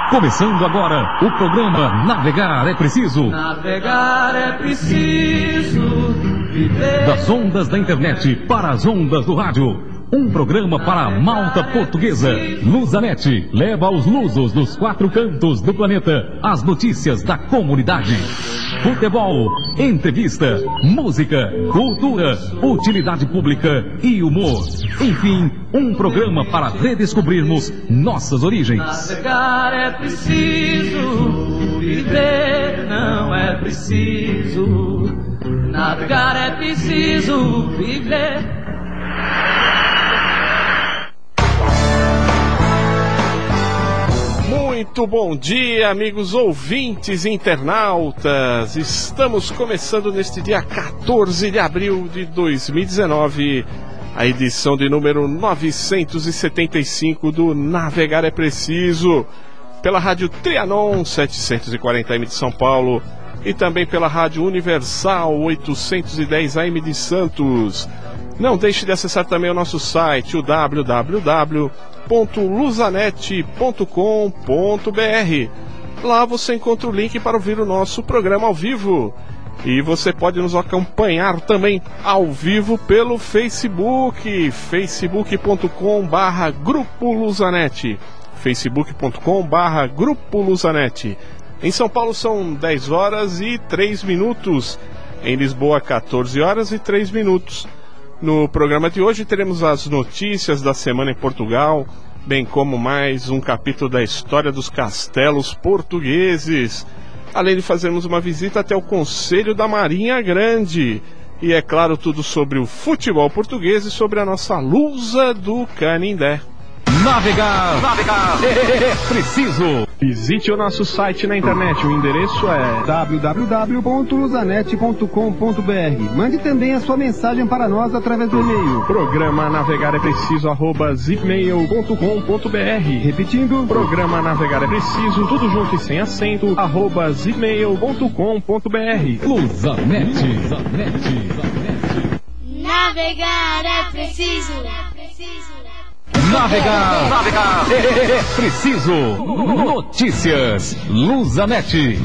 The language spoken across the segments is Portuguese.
Começando agora o programa Navegar é Preciso. Navegar é preciso viver. Das ondas da internet para as ondas do rádio. Um programa para a malta portuguesa. Lusanet leva aos lusos dos 4 cantos do planeta as notícias da comunidade. Futebol, entrevista, música, cultura, utilidade pública e humor. Enfim, um programa para redescobrirmos nossas origens. Navegar é preciso, viver não é preciso. Navegar é preciso, viver. Muito bom dia, amigos ouvintes e internautas. Estamos começando neste dia 14 de abril de 2019, a edição de número 975 do Navegar é Preciso, pela Rádio Trianon 740M de São Paulo e também pela Rádio Universal 810 AM de Santos. Não deixe de acessar também o nosso site, o www.lusanet.com.br. Lá você encontra o link para ouvir o nosso programa ao vivo. E você pode nos acompanhar também ao vivo pelo Facebook, facebook.com/Grupo Lusanet, facebook.com/Grupo Lusanet. Em São Paulo são 10 horas e 3 minutos, em Lisboa 14 horas e 3 minutos. No programa de hoje teremos as notícias da semana em Portugal, bem como mais um capítulo da história dos castelos portugueses, além de fazermos uma visita até o Conselho da Marinha Grande. E é claro, tudo sobre o futebol português e sobre a nossa Lusa do Canindé. Navegar é preciso. Visite o nosso site na internet, o endereço é www.lusanet.com.br. Mande também a sua mensagem para nós através do e-mail. Programa Navegar é Preciso @zipmail.com.br. Repetindo, Programa Navegar é Preciso, tudo junto e sem acento, @zipmail.com.br. Lusanet. Navegar é preciso. Navegar é preciso. Notícias Lusanet.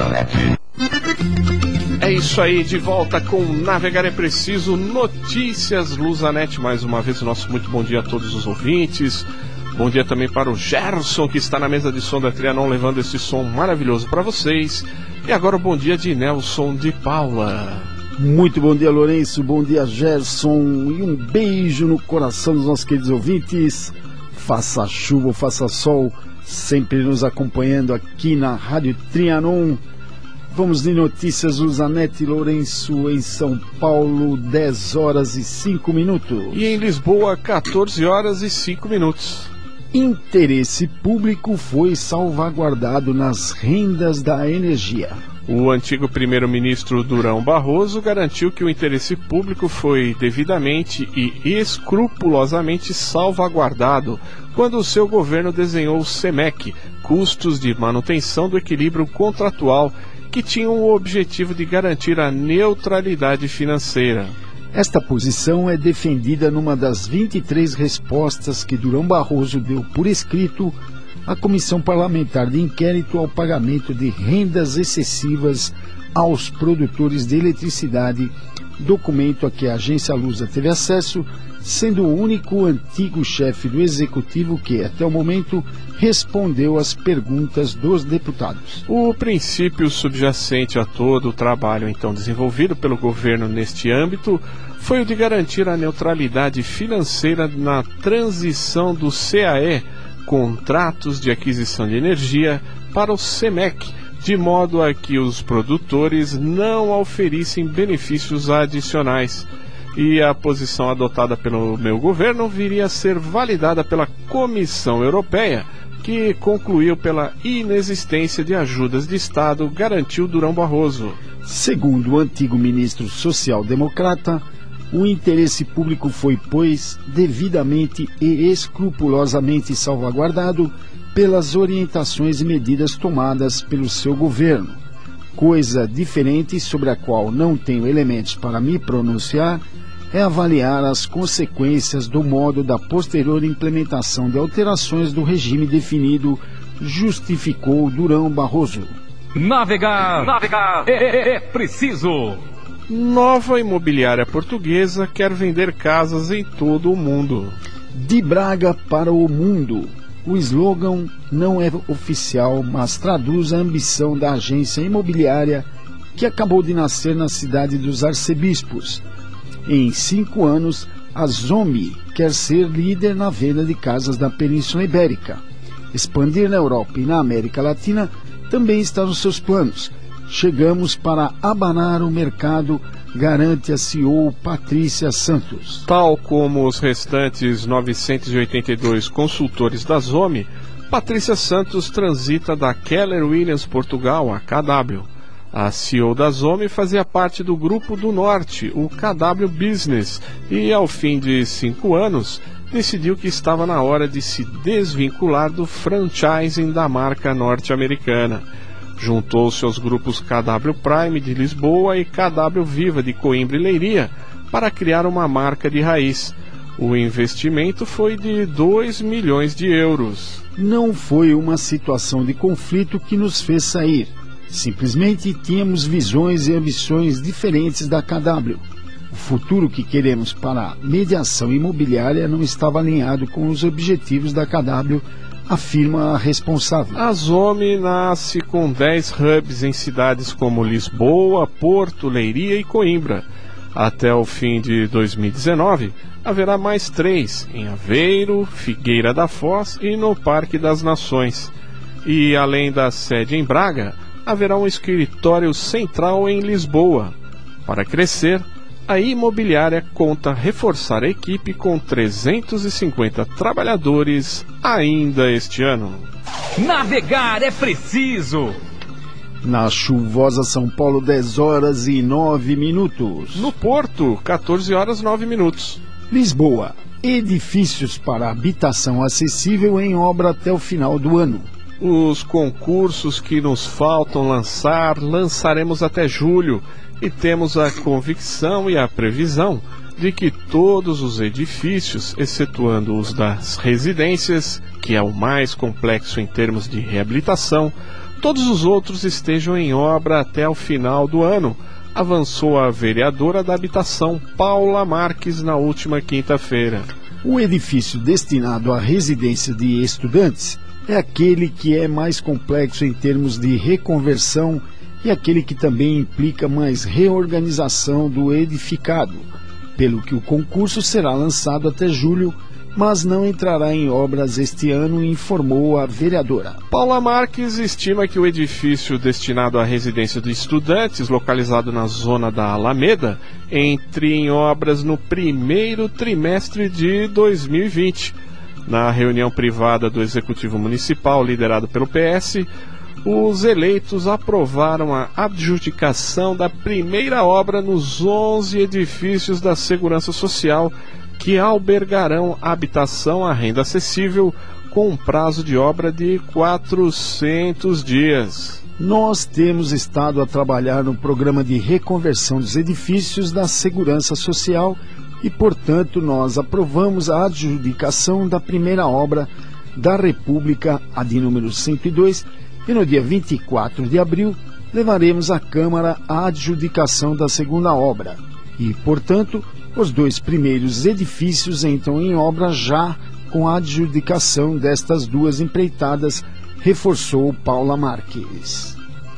É isso aí, de volta com Navegar é Preciso, Notícias Lusanet. Mais uma vez o nosso muito bom dia a todos os ouvintes. Bom dia também para o Gerson, que está na mesa de som da Trianon, levando esse som maravilhoso para vocês. E agora o bom dia de Nelson de Paula. Muito bom dia, Lourenço, bom dia, Gerson, e um beijo no coração dos nossos queridos ouvintes. Faça chuva ou faça sol, sempre nos acompanhando aqui na Rádio Trianon. Vamos de notícias Lusanet, Lourenço, em São Paulo, 10 horas e 5 minutos. E em Lisboa, 14 horas e 5 minutos. Interesse público foi salvaguardado nas rendas da energia. O antigo primeiro-ministro Durão Barroso garantiu que o interesse público foi devidamente e escrupulosamente salvaguardado quando o seu governo desenhou o CEMEC, custos de manutenção do equilíbrio contratual, que tinham o objetivo de garantir a neutralidade financeira. Esta posição é defendida numa das 23 respostas que Durão Barroso deu por escrito à Comissão Parlamentar de Inquérito ao pagamento de rendas excessivas aos produtores de eletricidade, documento a que a agência Lusa teve acesso, sendo o único antigo chefe do Executivo que, até o momento, respondeu às perguntas dos deputados. O princípio subjacente a todo o trabalho então desenvolvido pelo governo neste âmbito foi o de garantir a neutralidade financeira na transição do CAE, contratos de aquisição de energia, para o CEMEC, de modo a que os produtores não oferissem benefícios adicionais. E a posição adotada pelo meu governo viria a ser validada pela Comissão Europeia, que concluiu pela inexistência de ajudas de Estado, garantiu Durão Barroso. Segundo o antigo ministro social-democrata, o interesse público foi, pois, devidamente e escrupulosamente salvaguardado pelas orientações e medidas tomadas pelo seu governo, coisa diferente sobre a qual não tenho elementos para me pronunciar, é avaliar as consequências do modo da posterior implementação de alterações do regime definido justificou Durão Barroso. Navegar é preciso. Nova imobiliária portuguesa quer vender casas em todo o mundo. De Braga para o mundo. O slogan não é oficial, mas traduz a ambição da agência imobiliária que acabou de nascer na cidade dos arcebispos. Em 5 anos, a Zomi quer ser líder na venda de casas da Península Ibérica. Expandir na Europa e na América Latina também está nos seus planos. Chegamos para abanar o mercado, garante a CEO Patrícia Santos. Tal como os restantes 982 consultores da Zomi, Patrícia Santos transita da Keller Williams Portugal a KW. A CEO da Zomi fazia parte do Grupo do Norte, o KW Business, e ao fim de 5 anos, decidiu que estava na hora de se desvincular do franchising da marca norte-americana. Juntou-se aos grupos KW Prime de Lisboa e KW Viva de Coimbra e Leiria para criar uma marca de raiz. O investimento foi de 2 milhões de euros. Não foi uma situação de conflito que nos fez sair. Simplesmente tínhamos visões e ambições diferentes da KW. O futuro que queremos para a mediação imobiliária não estava alinhado com os objetivos da KW, afirma a responsável. A Zomi nasce com 10 hubs em cidades como Lisboa, Porto, Leiria e Coimbra. Até o fim de 2019, haverá mais 3, em Aveiro, Figueira da Foz e no Parque das Nações. E além da sede em Braga, haverá um escritório central em Lisboa. Para crescer, a imobiliária conta reforçar a equipe com 350 trabalhadores ainda este ano. Navegar é preciso. Na chuvosa São Paulo, 10 horas e 9 minutos. No Porto, 14 horas 9 minutos. Lisboa, edifícios para habitação acessível em obra até o final do ano. Os concursos que nos faltam lançaremos até julho. E temos a convicção e a previsão de que todos os edifícios, excetuando os das residências, que é o mais complexo em termos de reabilitação, todos os outros estejam em obra até o final do ano, avançou a vereadora da Habitação, Paula Marques, na última quinta-feira. O edifício destinado à residência de estudantes é aquele que é mais complexo em termos de reconversão e aquele que também implica mais reorganização do edificado, pelo que o concurso será lançado até julho, mas não entrará em obras este ano, informou a vereadora. Paula Marques estima que o edifício destinado à residência de estudantes, localizado na zona da Alameda, entre em obras no primeiro trimestre de 2020. Na reunião privada do Executivo Municipal, liderado pelo PS, os eleitos aprovaram a adjudicação da primeira obra nos 11 edifícios da Segurança Social que albergarão habitação à renda acessível com um prazo de obra de 400 dias. Nós temos estado a trabalhar no programa de reconversão dos edifícios da Segurança Social e, portanto, nós aprovamos a adjudicação da primeira obra da República, a de número 102, e no dia 24 de abril levaremos à Câmara a adjudicação da segunda obra. E, portanto, os 2 primeiros edifícios entram em obra já com a adjudicação destas 2 empreitadas, reforçou Paula Marques.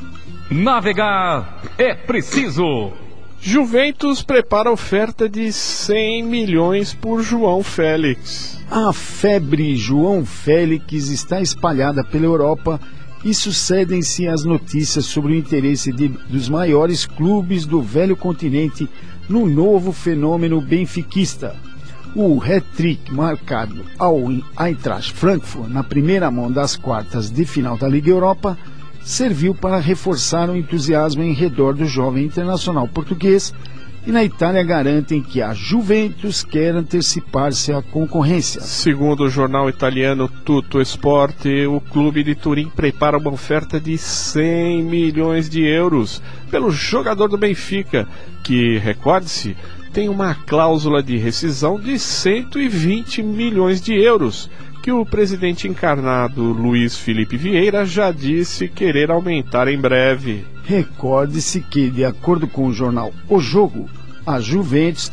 Navegar é preciso. Juventus prepara oferta de 100 milhões por João Félix. A febre João Félix está espalhada pela Europa e sucedem-se as notícias sobre o interesse dos maiores clubes do velho continente no novo fenômeno benfiquista. O hat-trick marcado ao Eintracht Frankfurt na primeira mão das quartas de final da Liga Europa serviu para reforçar o entusiasmo em redor do jovem internacional português, e na Itália garantem que a Juventus quer antecipar-se à concorrência. Segundo o jornal italiano Tutto Sport, o clube de Turim prepara uma oferta de 100 milhões de euros pelo jogador do Benfica, que, recorde-se, tem uma cláusula de rescisão de 120 milhões de euros, que o presidente encarnado Luiz Felipe Vieira já disse querer aumentar em breve. Recorde-se que, de acordo com o jornal O Jogo, a Juventus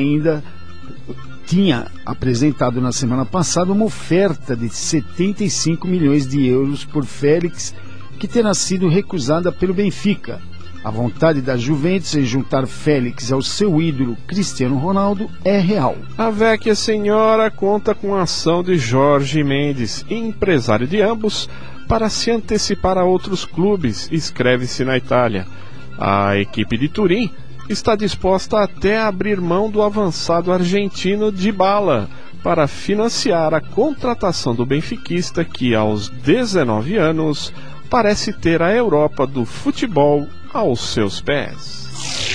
tinha apresentado na semana passada uma oferta de 75 milhões de euros por Félix, que terá sido recusada pelo Benfica. A vontade da Juventus em juntar Félix ao seu ídolo Cristiano Ronaldo é real. A Vecchia Senhora conta com a ação de Jorge Mendes, empresário de ambos, para se antecipar a outros clubes, escreve-se na Itália. A equipe de Turim está disposta até a abrir mão do avançado argentino Dybala para financiar a contratação do benfiquista que, aos 19 anos, parece ter a Europa do futebol aos seus pés.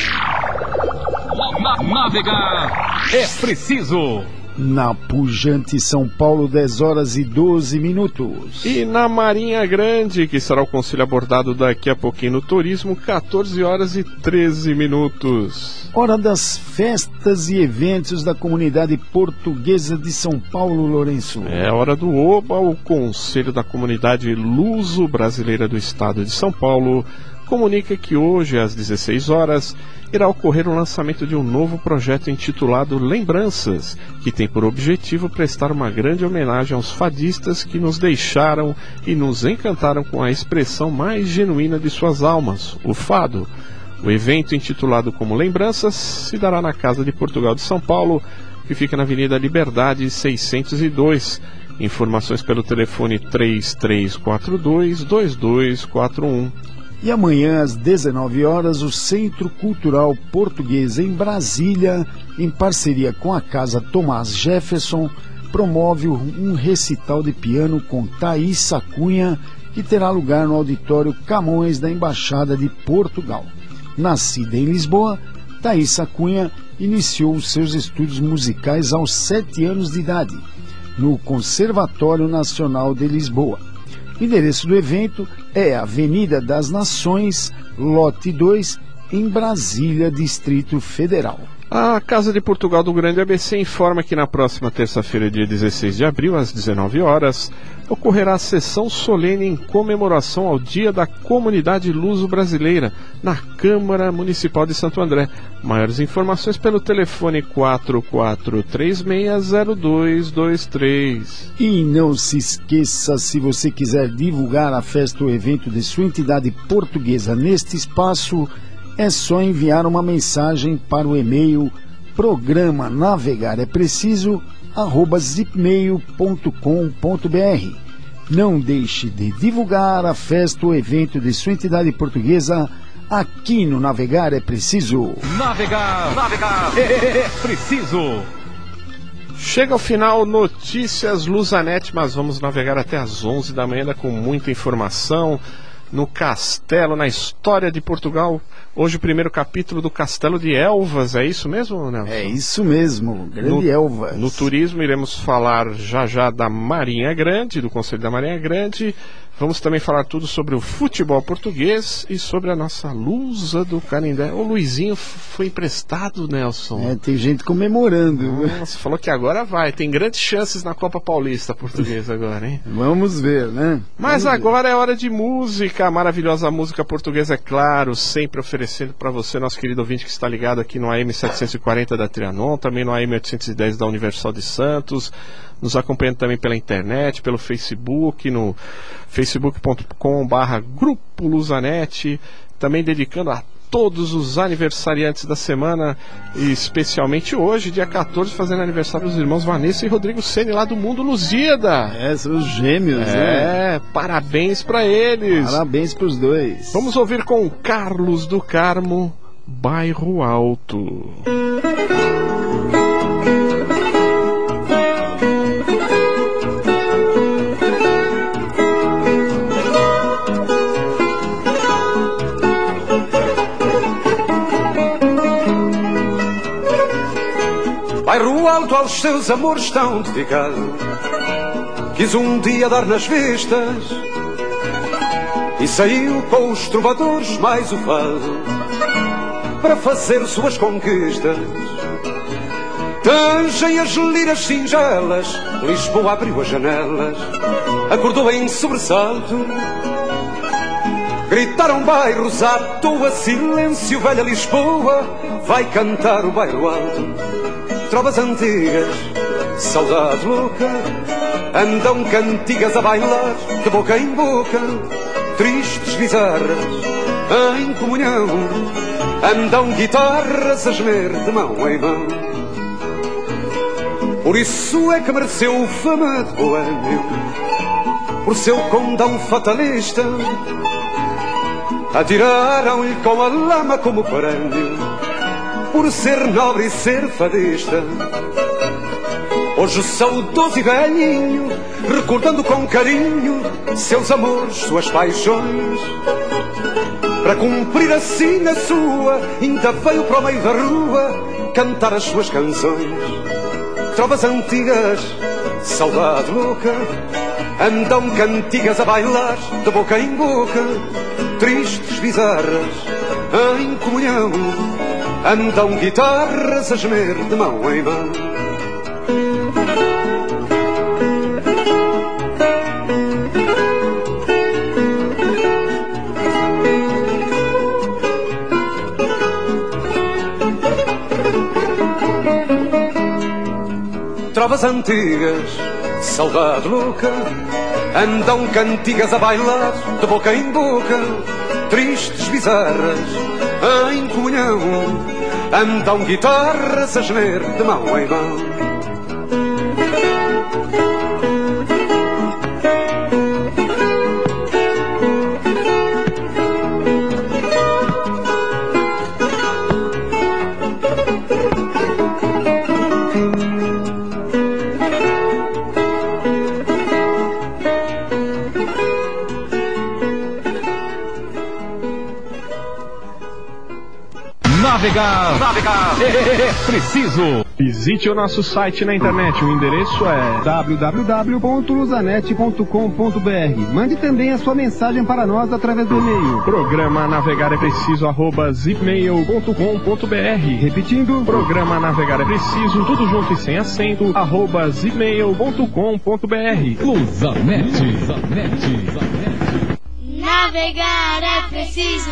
Navegar é preciso. Na pujante São Paulo, 10 horas e 12 minutos. E na Marinha Grande, que será o conselho abordado daqui a pouquinho no turismo, 14 horas e 13 minutos. Hora das festas e eventos da comunidade portuguesa de São Paulo, Lourenço. É hora do OBA, o Conselho da Comunidade Luso-Brasileira do Estado de São Paulo comunica que hoje, às 16 horas, irá ocorrer o lançamento de um novo projeto intitulado Lembranças, que tem por objetivo prestar uma grande homenagem aos fadistas que nos deixaram e nos encantaram com a expressão mais genuína de suas almas, o fado. O evento, intitulado como Lembranças, se dará na Casa de Portugal de São Paulo, que fica na Avenida Liberdade 602. Informações pelo telefone 3342-2241. E amanhã, às 19 horas, o Centro Cultural Português em Brasília, em parceria com a Casa Tomás Jefferson, promove um recital de piano com Thaísa Cunha, que terá lugar no Auditório Camões da Embaixada de Portugal. Nascida em Lisboa, Thaísa Cunha iniciou os seus estudos musicais aos 7 anos de idade, no Conservatório Nacional de Lisboa. O endereço do evento é Avenida das Nações, lote 2, em Brasília, Distrito Federal. A Casa de Portugal do Grande ABC informa que na próxima terça-feira, dia 16 de abril, às 19 horas, ocorrerá a sessão solene em comemoração ao Dia da Comunidade Luso-Brasileira, na Câmara Municipal de Santo André. Maiores informações pelo telefone 44360223. E não se esqueça, se você quiser divulgar a festa ou evento de sua entidade portuguesa neste espaço, é só enviar uma mensagem para o e-mail programa navegarepreciso@zipmail.com.br. Não deixe de divulgar a festa ou evento de sua entidade portuguesa aqui no Navegar é Preciso. Navegar é preciso. Chega ao final Notícias Lusanete, mas vamos navegar até às 11 da manhã com muita informação. No Castelo, na história de Portugal. Hoje o primeiro capítulo do Castelo de Elvas, é isso mesmo, Nelson? É isso mesmo, Grande Elvas. No turismo iremos falar já da Marinha Grande, do Conselho da Marinha Grande. Vamos também falar tudo sobre o futebol português e sobre a nossa Lusa do Canindé. O Luizinho foi emprestado, Nelson. É, tem gente comemorando. Nossa, falou que agora vai. Tem grandes chances na Copa Paulista portuguesa agora, hein? Vamos ver, né? Mas agora é hora de música. A maravilhosa música portuguesa, é claro, sempre oferecendo para você, nosso querido ouvinte que está ligado aqui no AM 740 da Trianon, também no AM 810 da Universal de Santos, nos acompanhando também pela internet, pelo Facebook, no facebook.com/Grupo Lusanete, também dedicando a todos os aniversariantes da semana, e especialmente hoje, dia 14, fazendo aniversário dos irmãos Vanessa e Rodrigo Ceni, lá do Mundo Lusíada. É, são os gêmeos, né? É, parabéns pra eles. Parabéns pros dois. Vamos ouvir com Carlos do Carmo, Bairro Alto. Bairro Alto aos seus amores tão dedicado, quis um dia dar nas vistas e saiu com os trovadores mais o fado para fazer suas conquistas. Tangem as liras singelas, Lisboa abriu as janelas, acordou em sobressalto. Gritaram bairros à toa, silêncio, velha Lisboa, vai cantar o bairro alto. Trovas antigas, saudade louca, andam cantigas a bailar, de boca em boca, tristes bizarras, em comunhão, andam guitarras a gemer de mão em mão. Por isso é que mereceu fama de boêmio, por seu condão fatalista. Atiraram-lhe com a lama como prémio, por ser nobre e ser fadista. Hoje saudoso e velhinho, recordando com carinho seus amores, suas paixões, para cumprir assim a sua, ainda veio para o meio da rua cantar as suas canções. Trovas antigas, saudade louca, andam cantigas a bailar, de boca em boca, tristes bizarras, em comunhão, andam guitarras a gemer de mão em mão. Trovas antigas, saudade louca, andam cantigas a bailar, de boca em boca, tristes bizarras, em comunhão, andam guitarras a gemer de mão em mão. Navegar é preciso. Visite o nosso site na internet, o endereço é www.luzanet.com.br. Mande também a sua mensagem para nós através do e-mail. Programa Navegar é Preciso @zipmail.com.br. Repetindo, Programa Navegar é Preciso, tudo junto e sem acento, @zipmail.com.br. Luzanet. Navegar é preciso.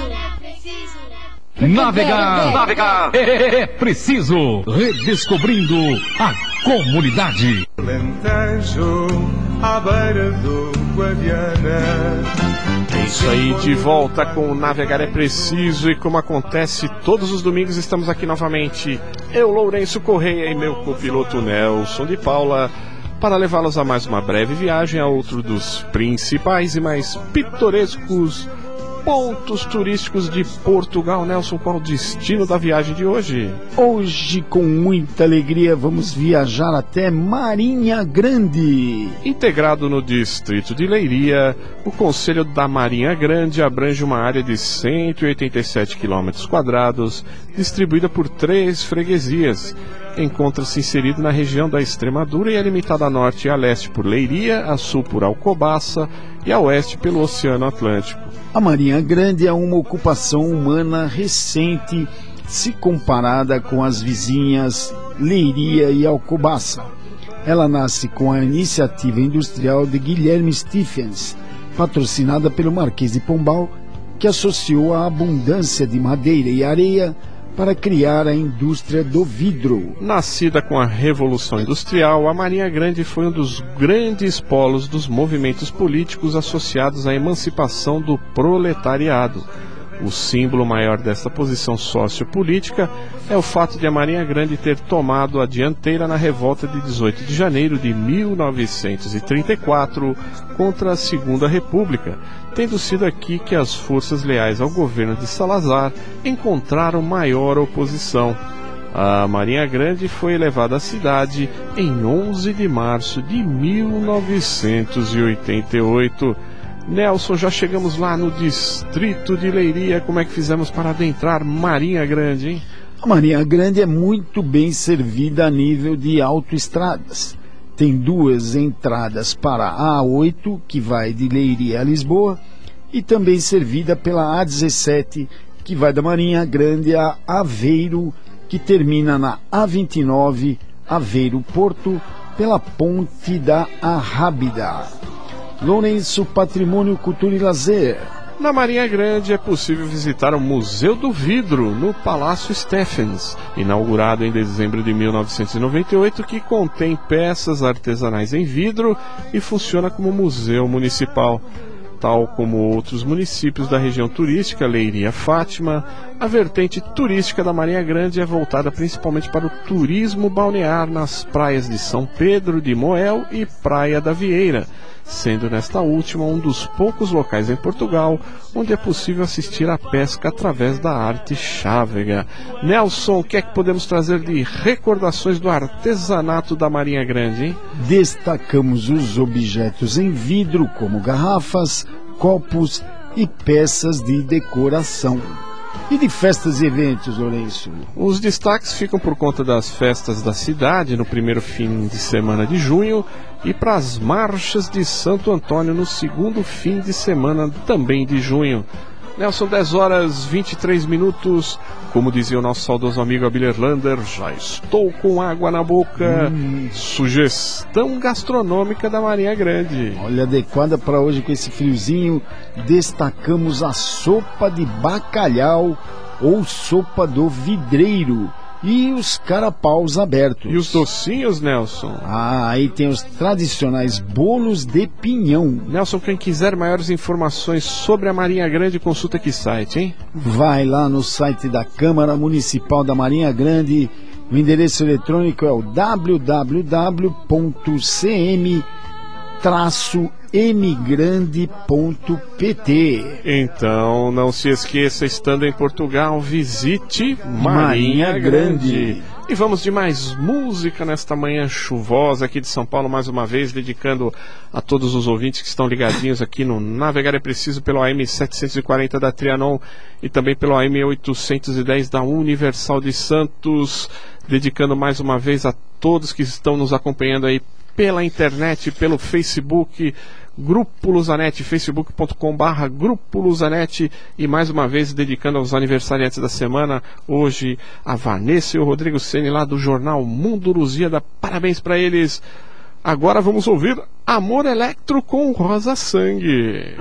Navegar é preciso. Redescobrindo a comunidade. Alentejo, à beira do Guadiana. É isso aí, de volta com o Navegar é Preciso, e como acontece todos os domingos, estamos aqui novamente, eu, Lourenço Correia, e meu copiloto Nelson de Paula, para levá-los a mais uma breve viagem a outro dos principais e mais pitorescos pontos turísticos de Portugal. Nelson, qual o destino da viagem de hoje? Hoje, com muita alegria, vamos viajar até Marinha Grande. Integrado no distrito de Leiria, o concelho da Marinha Grande abrange uma área de 187 km², distribuída por 3 freguesias. Encontra-se inserido na região da Extremadura e é limitada a norte e a leste por Leiria, a sul por Alcobaça e a oeste pelo Oceano Atlântico. A Marinha Grande é uma ocupação humana recente se comparada com as vizinhas Leiria e Alcobaça. Ela nasce com a iniciativa industrial de Guilherme Stephens, patrocinada pelo Marquês de Pombal, que associou a abundância de madeira e areia para criar a indústria do vidro. Nascida com a Revolução Industrial, a Marinha Grande foi um dos grandes polos dos movimentos políticos associados à emancipação do proletariado. O símbolo maior dessa posição sociopolítica é o fato de a Marinha Grande ter tomado a dianteira na revolta de 18 de janeiro de 1934 contra a Segunda República, tendo sido aqui que as forças leais ao governo de Salazar encontraram maior oposição. A Marinha Grande foi elevada à cidade em 11 de março de 1988. Nelson, já chegamos lá no distrito de Leiria. Como é que fizemos para adentrar Marinha Grande, hein? A Marinha Grande é muito bem servida a nível de autoestradas. Tem 2 entradas para a A8, que vai de Leiria a Lisboa, e também servida pela A17, que vai da Marinha Grande a Aveiro, que termina na A29, Aveiro-Porto pela Ponte da Arrábida. Lourenço, Patrimônio, Cultura e Lazer. Na Marinha Grande é possível visitar o Museu do Vidro, no Palácio Stephens, inaugurado em dezembro de 1998, que contém peças artesanais em vidro e funciona como museu municipal. Tal como outros municípios da região turística, Leiria Fátima, a vertente turística da Marinha Grande é voltada principalmente para o turismo balnear nas praias de São Pedro de Moel e Praia da Vieira, sendo nesta última um dos poucos locais em Portugal onde é possível assistir à pesca através da arte chávega. Nelson, o que é que podemos trazer de recordações do artesanato da Marinha Grande, hein? Destacamos os objetos em vidro, como garrafas, copos e peças de decoração. E de festas e eventos, Lourenço? Os destaques ficam por conta das festas da cidade no primeiro fim de semana de junho e para as marchas de Santo Antônio no segundo fim de semana também de junho. Nelson, 10 horas 23 minutos. Como dizia o nosso saudoso amigo Abílio Lander, já estou com água na boca. Sugestão gastronômica da Marinha Grande. Olha, adequada para hoje com esse friozinho, destacamos a sopa de bacalhau ou sopa do vidreiro e os carapaus abertos. E os docinhos, Nelson? Aí tem os tradicionais bolos de pinhão. Nelson, quem quiser maiores informações sobre a Marinha Grande, consulta que site, hein? Vai lá no site da Câmara Municipal da Marinha Grande. O endereço eletrônico é o www.cm-mgrande.pt. Então, não se esqueça, estando em Portugal, visite Marinha Grande. E vamos de mais música nesta manhã chuvosa aqui de São Paulo, mais uma vez, dedicando a todos os ouvintes que estão ligadinhos aqui no Navegar é Preciso pelo AM 740 da Trianon e também pelo AM 810 da Universal de Santos, dedicando mais uma vez a todos que estão nos acompanhando aí pela internet, pelo Facebook, Grupo Luzanet, facebook.com/Grupo Luzanet, e mais uma vez dedicando aos aniversariantes da semana, hoje a Vanessa e o Rodrigo Ceni lá do jornal Mundo Lusíada, parabéns para eles. Agora vamos ouvir Amor Electro com Rosa Sangue.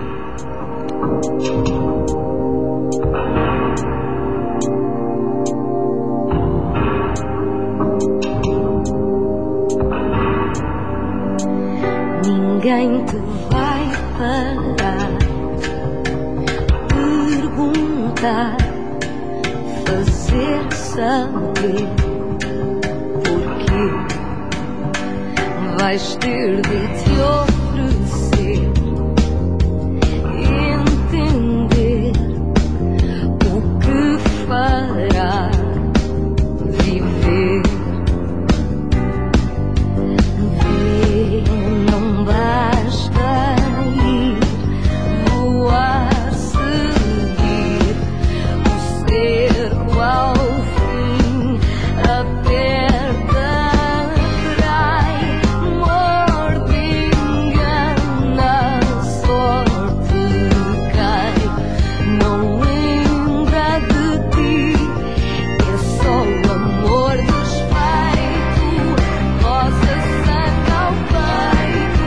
Ninguém te vai parar, perguntar, fazer saber porquê. Vais ter de te oferecer, entender o que fará viver. Basta ir, voar, seguir o cerco ao fim, aperta, atrai, morde, engana, a sorte cai, não lembra de ti, é só o amor desfeito, rosa sangue ao peito.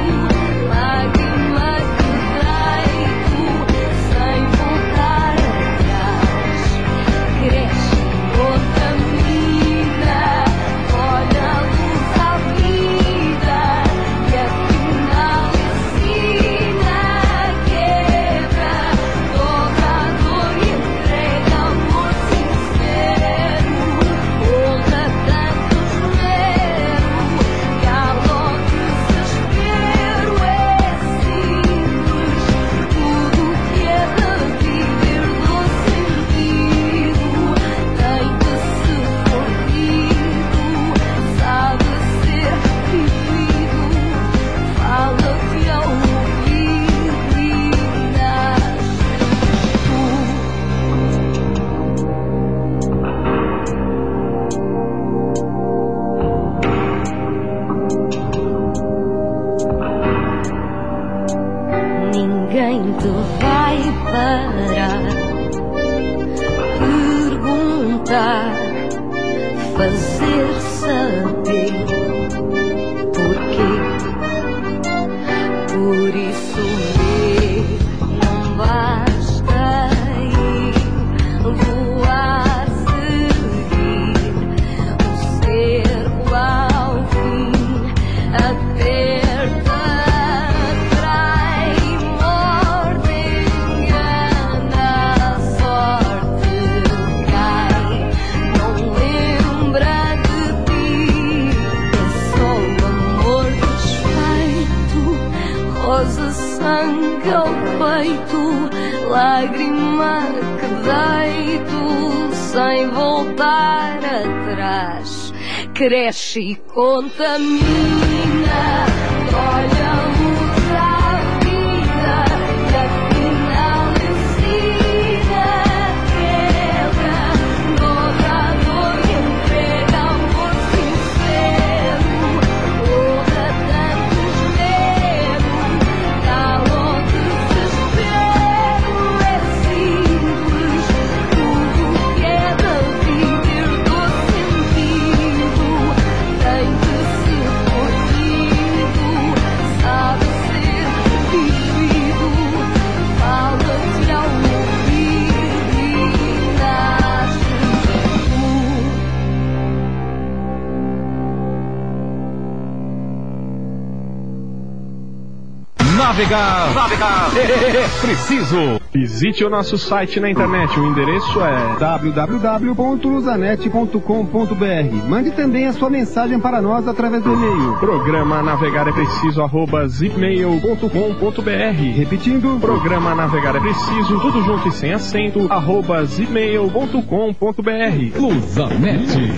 Ninguém te vai parar, perguntar, fazer saber subir, não basta ir, voar, seguir o cerco ao fim, aperta, atrai, morde, engana, a sorte cai, não lembra de ti, é só o amor desfeito, rosa, sangue ao peito, lágrima que deito, sem voltar atrás, cresce e contamina, olha a luz à vida, e afinal ensina, quebra, dobra a dor e entrega amor sincero, honra tantos medos, cala o desespero, é simples, tudo que é da vida herdou sentido, tem que ser curtido, sabe ser vivido, fala-te ao ouvido e nasce Navegar é preciso. Visite o nosso site na internet, o endereço é www.lusanete.com.br. Mande também a sua mensagem para nós através do e-mail. programa navegar é preciso @zipmail.com.br. Repetindo, Programa Navegar é Preciso, tudo junto e sem acento, @zipmail.com.br. Lusanete.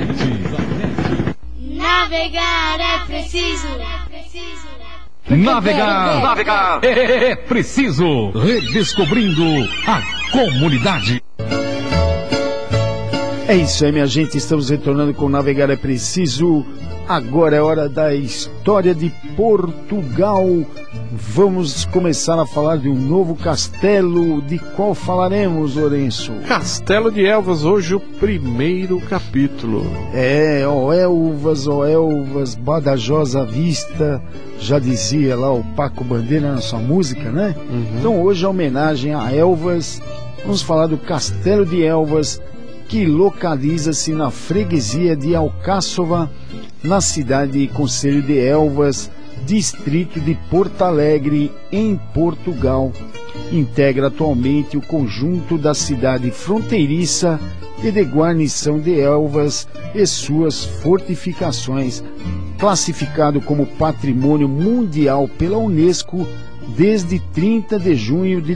Navegar é preciso. Navegar é preciso. Redescobrindo a comunidade. É isso aí, minha gente. Estamos retornando com Navegar é Preciso. Agora é hora da história de Portugal. Vamos começar a falar de um novo castelo. De qual falaremos, Lourenço? Castelo de Elvas, hoje o primeiro capítulo. Ó Elvas, Badajoz à vista. Já dizia lá o Paco Bandeira na sua música, né? Então hoje, a homenagem a Elvas, vamos falar do Castelo de Elvas, que localiza-se na freguesia de Alcáçova, na cidade e concelho de Elvas, distrito de Porto Alegre, em Portugal. Integra atualmente o conjunto da cidade fronteiriça e de guarnição de Elvas e suas fortificações, classificado como Patrimônio Mundial pela Unesco desde 30 de junho de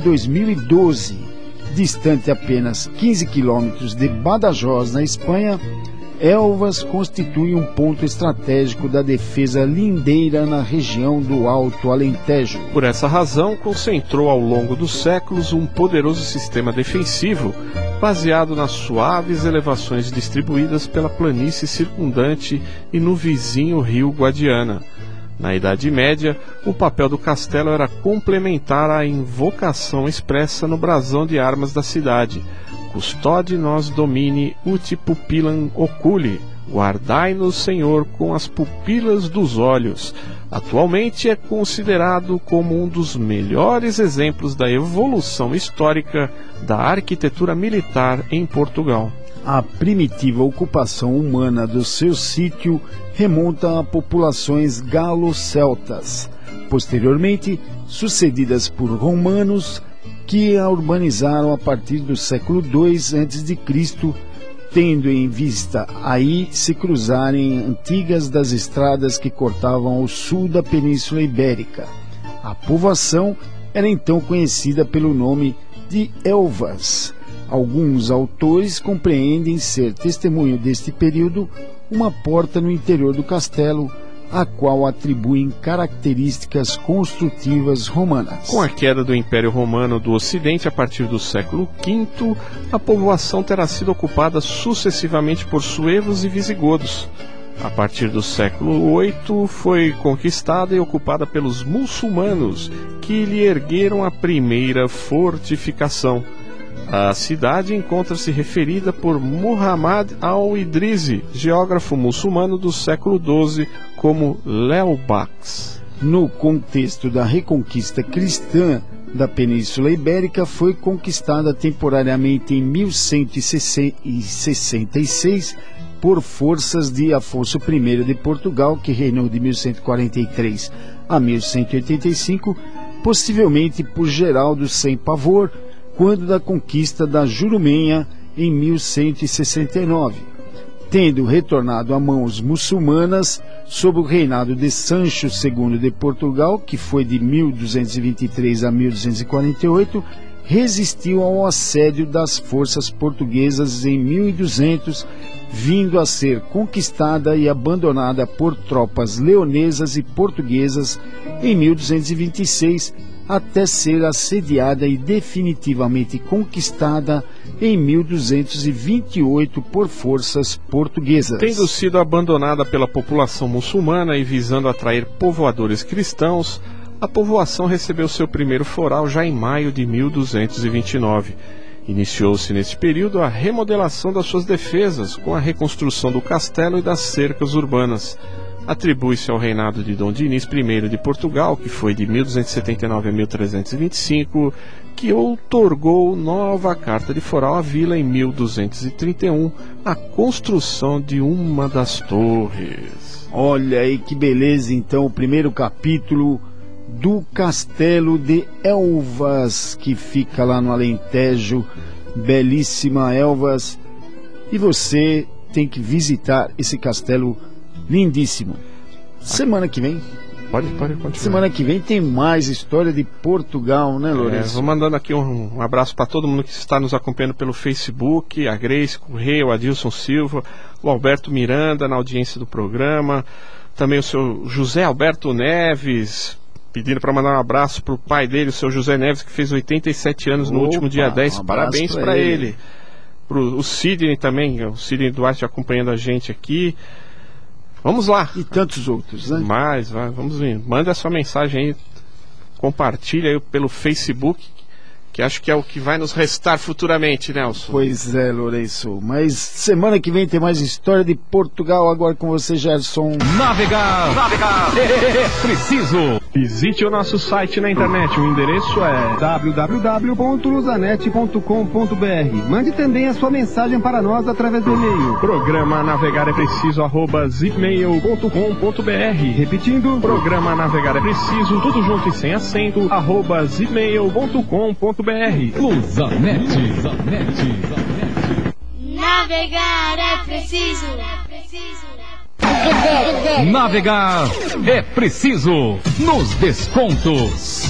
2012. Distante apenas 15 quilômetros de Badajoz, na Espanha, Elvas constitui um ponto estratégico da defesa lindeira na região do Alto Alentejo. Por essa razão, concentrou ao longo dos séculos um poderoso sistema defensivo, baseado nas suaves elevações distribuídas pela planície circundante e no vizinho rio Guadiana. Na Idade Média, o papel do castelo era complementar à invocação expressa no brasão de armas da cidade: Custode nos domini uti pupillam oculi, guardai-nos, Senhor, com as pupilas dos olhos. Atualmente é considerado como um dos melhores exemplos da evolução histórica da arquitetura militar em Portugal. A primitiva ocupação humana do seu sítio remonta a populações galo-celtas, posteriormente sucedidas por romanos, que a urbanizaram a partir do século II a.C., tendo em vista aí se cruzarem antigas das estradas que cortavam o sul da Península Ibérica. A povoação era então conhecida pelo nome de Elvas. Alguns autores compreendem ser testemunho deste período uma porta no interior do castelo, a qual atribuem características construtivas romanas. Com a queda do Império Romano do Ocidente a partir do século V, a povoação terá sido ocupada sucessivamente por suevos e visigodos. A partir do século VIII foi conquistada e ocupada pelos muçulmanos, que lhe ergueram a primeira fortificação. A cidade encontra-se referida por Muhammad al-Idrisi, geógrafo muçulmano do século XII, como Leobax. no contexto da reconquista cristã da Península Ibérica, foi conquistada temporariamente em 1166 por forças de Afonso I de Portugal, que reinou de 1143 a 1185, possivelmente por Geraldo sem Pavor, quando da conquista da Jurumenha em 1169, tendo retornado a mãos muçulmanas sob o reinado de Sancho II de Portugal, que foi de 1223 a 1248, resistiu ao assédio das forças portuguesas em 1200, vindo a ser conquistada e abandonada por tropas leonesas e portuguesas em 1226, até ser assediada e definitivamente conquistada em 1228 por forças portuguesas. Tendo sido abandonada pela população muçulmana e visando atrair povoadores cristãos, a povoação recebeu seu primeiro foral já em maio de 1229. Iniciou-se nesse período a remodelação das suas defesas, com a reconstrução do castelo e das cercas urbanas. Atribui-se ao reinado de Dom Dinis I de Portugal, que foi de 1279 a 1325, que outorgou nova carta de foral à vila em 1231, a construção de uma das torres. Olha aí que beleza, então, o primeiro capítulo do Castelo de Elvas, que fica lá no Alentejo, belíssima Elvas, e você tem que visitar esse castelo lindíssimo. Semana que vem, Pode continuar. semana que vem tem mais história de Portugal, né, Lourenço? Vou mandando aqui um abraço para todo mundo que está nos acompanhando pelo Facebook, a Grace Correia, o Adilson Silva, o Alberto Miranda na audiência do programa, também o seu José Alberto Neves, pedindo para mandar um abraço para o pai dele, o seu José Neves, que fez 87 anos no último dia 10, parabéns para ele. O Sidney também, o Sidney Duarte acompanhando a gente aqui. Vamos lá. E tantos outros, né? Vamos ver. Manda a sua mensagem aí, compartilha aí pelo Facebook, que acho que é o que vai nos restar futuramente, Nelson. Pois é, Lourenço. Mas semana que vem tem mais história de Portugal. Agora com você, Gerson. Navegar é preciso. Visite o nosso site na internet. O endereço é www.luzanet.com.br. Mande também a sua mensagem para nós através do e-mail. programa navegar é preciso @zipmail.com.br. Repetindo, Programa Navegar é Preciso, tudo junto e sem acento, @zipmail.com.br. Luzanet. Navegar é preciso. Navegar é preciso. Nos descontos.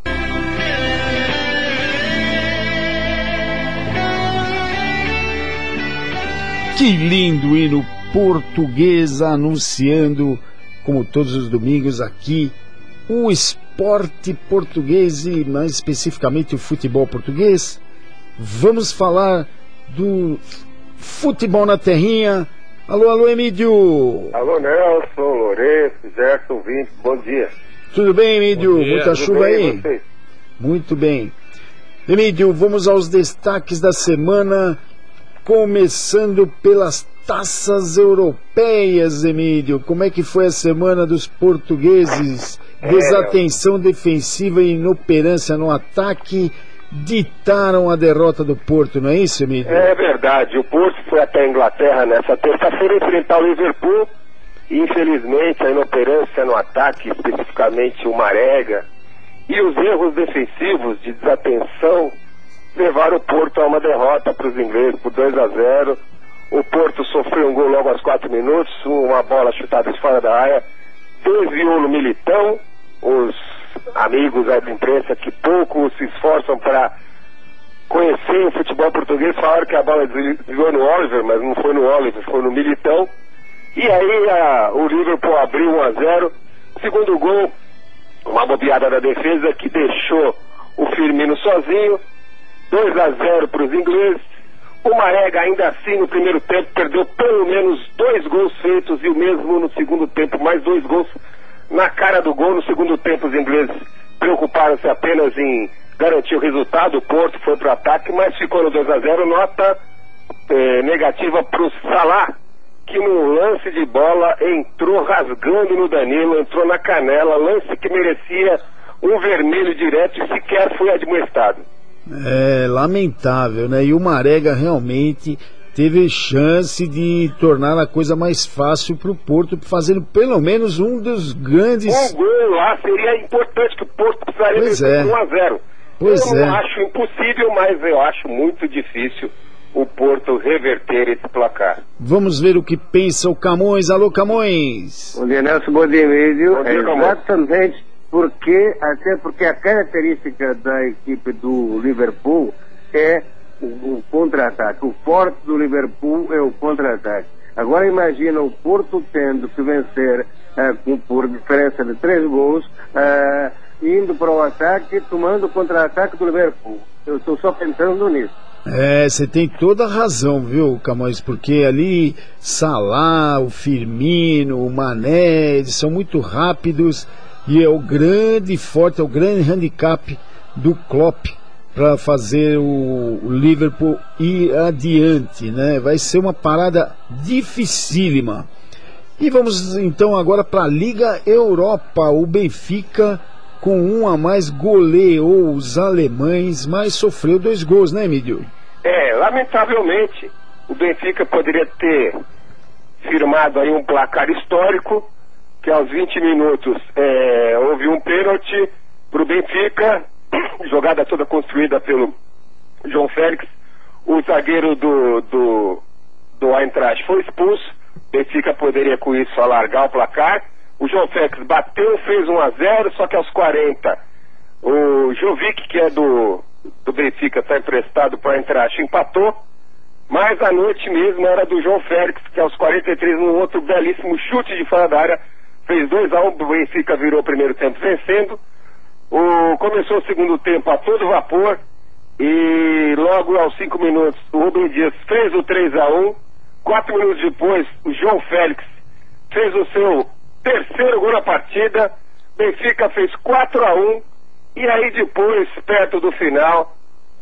Que lindo hino português anunciando, como todos os domingos aqui, o esporte português e mais especificamente o futebol português. Vamos falar do futebol na terrinha. Alô, Emílio. Alô, Nelson, Lourenço, Gerson, Vintes, bom dia. Tudo bem, Emílio? Muita Tudo chuva bem, aí? e vocês? Muito bem. Emílio, vamos aos destaques da semana, começando pelas taças europeias, Emílio. Como é que foi a semana dos portugueses? Desatenção defensiva e inoperância no ataque ditaram a derrota do Porto, não é isso, Emílio? É verdade, o Porto foi até a Inglaterra nessa terça-feira enfrentar o Liverpool e infelizmente a inoperância no ataque, especificamente o Marega, e os erros defensivos de desatenção levaram o Porto a uma derrota para os ingleses por 2-0. O Porto sofreu um gol logo aos 4 minutos, uma bola chutada de fora da área, desviou no Militão. Os amigos da imprensa que pouco se esforçam para conhecer o futebol português falaram que a bola desviou no Oliver, mas não foi no Oliver, foi no Militão. E aí o Liverpool abriu 1-0. Segundo gol, uma bobeada da defesa que deixou o Firmino sozinho. 2-0 para os ingleses. O Marega ainda assim no primeiro tempo perdeu pelo menos 2 gols feitos e o mesmo no segundo tempo, mais 2 gols na cara do gol. No segundo tempo os ingleses preocuparam-se apenas em garantir o resultado. O Porto foi para o ataque, mas ficou no 2-0. Nota negativa para o Salah, que no lance de bola entrou rasgando no Danilo, entrou na canela, lance que merecia um vermelho direto e sequer foi admoestado. É lamentável, né? E o Marega realmente teve chance de tornar a coisa mais fácil para o Porto, fazendo pelo menos um dos grandes... Um gol lá seria importante, que o Porto precisaria vencer 1-0. Eu não acho impossível, mas eu acho muito difícil o Porto reverter esse placar. Vamos ver o que pensa o Camões. Alô, Camões! Bom dia, Nelson, bom dia, Emílio. Bom dia, Exatamente porque a característica da equipe do Liverpool é o contra-ataque. O forte do Liverpool é o contra-ataque. Agora imagina o Porto tendo que vencer por diferença de 3 gols, indo para o ataque, tomando o contra-ataque do Liverpool. Eu estou só pensando nisso. Você tem toda a razão, viu, Camões? Porque ali Salah, o Firmino, o Mané, eles são muito rápidos e é o grande forte, é o grande handicap do Klopp para fazer o Liverpool ir adiante, né? Vai ser uma parada dificílima. E vamos então agora para a Liga Europa. O Benfica, com 1 a mais, goleou os alemães, mas sofreu 2 gols, né, Emílio? Lamentavelmente, o Benfica poderia ter firmado aí um placar histórico, que aos 20 minutos houve um pênalti para o Benfica, jogada toda construída pelo João Félix. O zagueiro do Eintracht foi expulso. O Benfica poderia com isso alargar o placar. O João Félix bateu, fez 1-0, só que aos 40 o Jovic, que é do Benfica, está emprestado para o Eintracht, empatou. Mas a noite mesmo era do João Félix, que aos 43, num outro belíssimo chute de fora da área, fez 2-1, o Benfica virou o primeiro tempo vencendo. Começou o segundo tempo a todo vapor e logo aos 5 minutos o Rubem Dias fez o 3-1. 4 minutos depois o João Félix fez o seu terceiro gol na partida. Benfica fez 4-1 e aí depois, perto do final,